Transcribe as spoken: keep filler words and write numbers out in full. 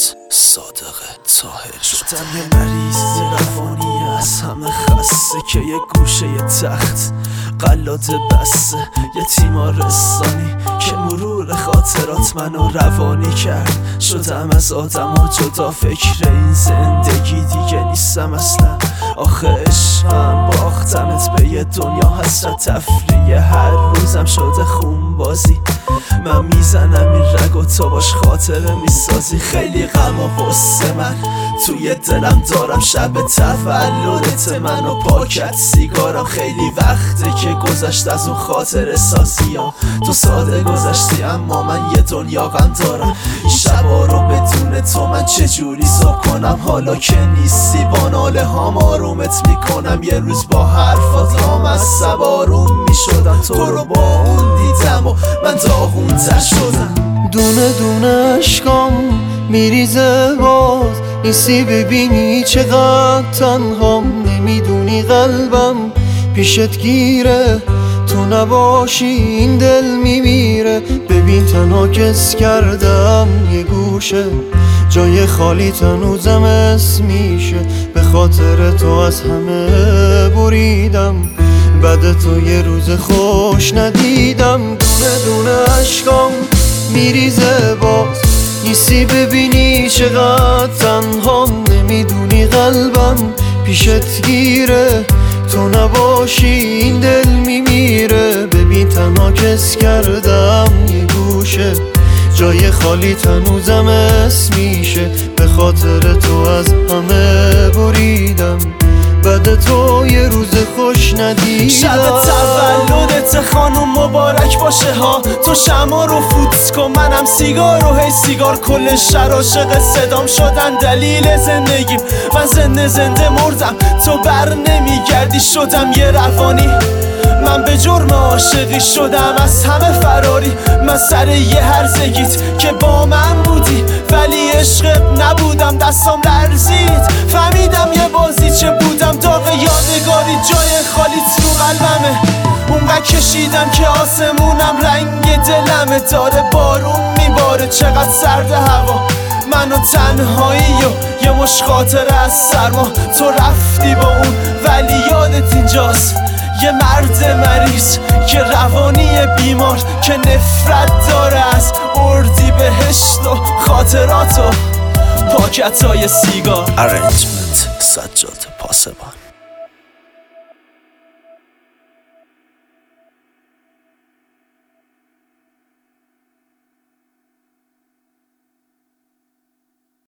ارنجمنت صادق طاهر. شدم یه مریض روانی از همه خسته که یه گوشه یه تخت قلات بسته، یه تیمارستانی که مرور خاطرات منو روانی کرد. شدم از آدم ها جدا، فکر این زندگی دیگه نیستم اصلا. آخه عشقم باختمت به یه دنیا حسرت تفریه، هر روزم شده خون بازی. من میزنم این رگ و تو باش خاطره میسازی. خیلی غم و غصه من توی دلم دارم، شب تولدت من و پاکت سیگارم. خیلی وقته که گذشت از اون خاطره سازی ها، تو ساده گذشتی اما من یه دنیا غم دارم. این شبا رو بدون تو من چجوری صبح کنم؟ حالا که نیستی با ناله هام آرومت میکنم. یه روز با حرفات هام از سباروم میشدم، تو رو با اون دیدم و من داغون تر شدم. دونه دونه عشقام میریزه باز، نیستی ببینی چقدر تنهام. نمیدونی قلبم پیشت گیره، تو نباشی این دل میمیره. ببین تنها کس کردم یه گوشه، جای خالی تنوزم اسم میشه. به خاطر تو از همه بریدم، بعد تو یه روز خوش ندیدم. دونه دونه عشقام میریزه باز، نیستی ببینی چقدر تنهام. نمیدونی قلبم پیشت گیره، تو نباشی این دل میمیره. ببین تنها کس کردم یه گوشه، جای خالی تنوزم اسم میشه. به خاطر تو از همه بریدم، بعد تو یه روز خوش ندیدم. شب تولدت خانوم مبارک باشه ها، تو شما رو فوت کن منم سیگار و هی سیگار. کل شهر عاشق صدام شدن دلیل زندگیم، من زنده زنده مردم تو بر نمیگردی. شدم یه روانی من به جرم عاشقی، شدم از همه فراری. من سر یه هرزگیت که با من بودی ولی عشقت نبودم، دستام لرزید فهمیدم یه بازی چه بودم. داغ یادگاری جای خالیت رو قلبمه، اونقدر کشیدم که آسمونم رنگ دلمه. داره بارون میباره چقدر سرد هوا، من و تنهایی و یه مش خاطره از سرما. تو رفتی با اون ولی یادت اینجاست، یه مرد مریض که روانی بیمار که نفرت داره از اردی بهشت و خاطرات و پاکت های سیگار. ارنجمنت سجاد پاسبان.